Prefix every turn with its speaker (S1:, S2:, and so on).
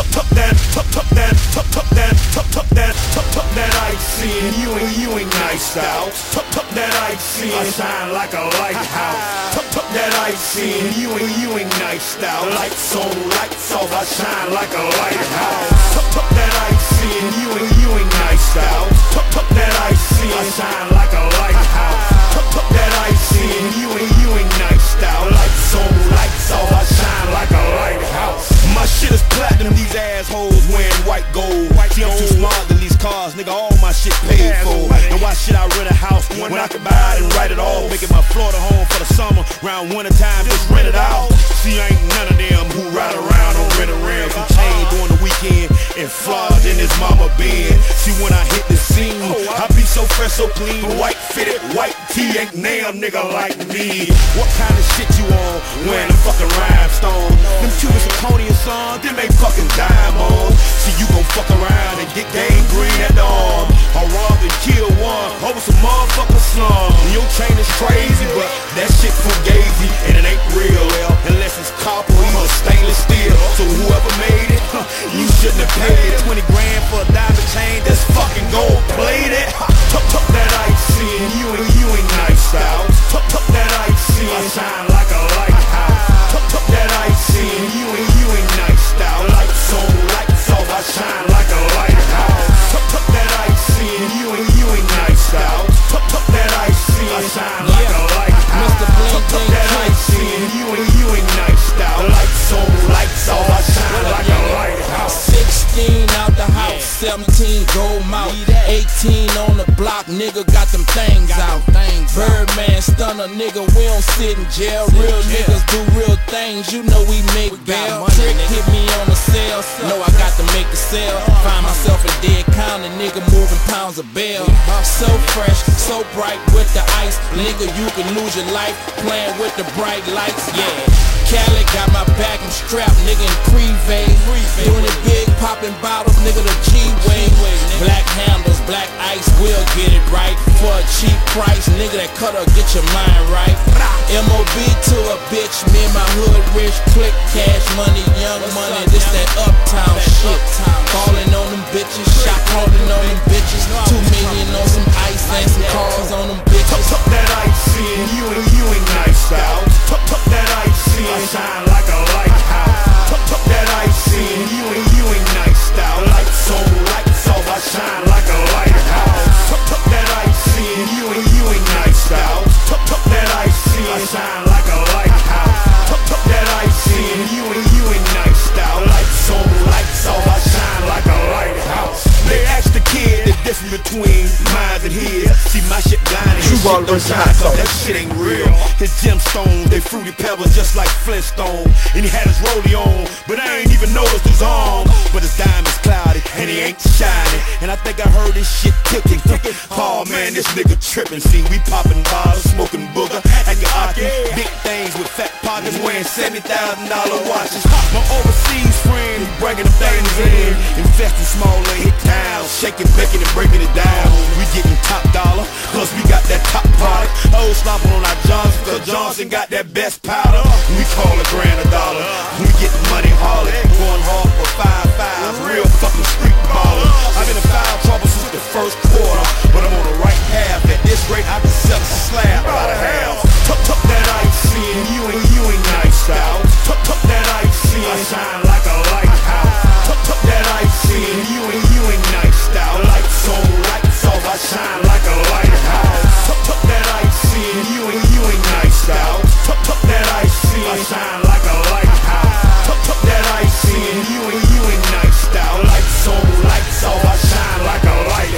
S1: that icy, and you ain't nice out. That icy, I shine like a lighthouse. That icy, and you ain't nice out. Lights on, lights off, I shine like a lighthouse. That icy, and you ain't nice out. That icy, I shine like a lighthouse. That icy, and you ain't nice out. Lights on, lights off, I shine like a lighthouse. My shit is platinum, these assholes wearing white gold. See, I'm too smart to lease cars, nigga, all my shit paid for. And why should I rent a house when I can buy it and write it all? Making my Florida home for the summer, round winter time, just rent it out. See, I ain't none of them who ride around on rental rims and chain during the weekend and flogged in his mama bed. See, when I hit the scene, I be so fresh, so clean, white fitted, white tee, ain't nail nigga like me. What kind of shit you on wearing a fucking rhinestone? Them Cuban zirconian sons, them ain't fucking diamonds. See, you gon' fuck around and get gangrene at the arm, or rob and kill one over some motherfucking slum. Your chain is crazy, but that shit fugazi, and it ain't real, unless it's copper or stainless steel. So whoever made it, you shouldn't have paid 20 grand for a diamond chain that's fucking gold plated. That icy, and you ain't nice out. That icy, I shine like a lighthouse. That icy, and you ain't nice out. Lights on, lights off, I shine like a lighthouse. That icy, and you ain't nice out. That icy, I shine like a lighthouse. That icy, and you ain't nice out. Lights on, lights off, I shine like a lighthouse.
S2: 16 out the house, 17 gold mouth, 18 on the block, nigga got them things out. Birdman, stunner, nigga, we don't sit in jail. Real niggas do real things, you know we make bail. Trick hit me on the cell, know I got to make the sale. Find myself in dead county, nigga moving pounds of bail. So fresh, so bright with the ice, nigga, you can lose your life playing with the bright lights, yeah. Cali got my back, I'm strapped, nigga in Privé. Doing it big, popping bottles, nigga the G-Way. Black handles, black ice, we'll get it right. For a cheap price, nigga that cutter, get your mind right. MOB to a bitch, me and my hood rich. Click cash money, young money, this that uptown shit. Falling on them bitches, shot calling on them bitches. 2 million on some ice and some cars on them bitches.
S1: That icy, and you ain't nice out. That icy, I shine like a lighthouse. That icy, and you ain't nice out. Lights on, lights off, I shine like a lighthouse. That icy, and you ain't nice out. That icy, I shine like a lighthouse. That icy, and you ain't nice out. Lights on, lights off, I shine like a lighthouse. They asked the kid the difference between mine and his. See, my shit blind and his shit don't shine, so that shit ain't real. His gemstones, they fruity pebbles just like Flintstone. And he had his rollie on, but I ain't even noticed his arm. But his diamond's cloudy, and he ain't shining. And I think I heard his shit ticking. Oh man, this nigga tripping. See, we popping bottles, smoking booger, acting hockey. Big things with fat pockets, wearing $70,000 watches. My overseas friend, he bringing them things in. Investing smaller, hit towns, shaking, baking, and breaking it down. We getting top dollar, cause we got that top product. Old slopping on our Johnson, cause Johnson got that best powder. We call a grand a dollar. We getting money hard, going hard for 5-5. Real fucking street baller. I've been in foul trouble since the first quarter, but I'm on the right path. At this rate, I can sell a slab by the half. That icy, and you ain't nice out. That icy, I shine like a lighthouse. That icy, and you ain't nice out. Lights on, lights off, I shine like a lighthouse. That icy, and you ain't nice out. That icy, I shine like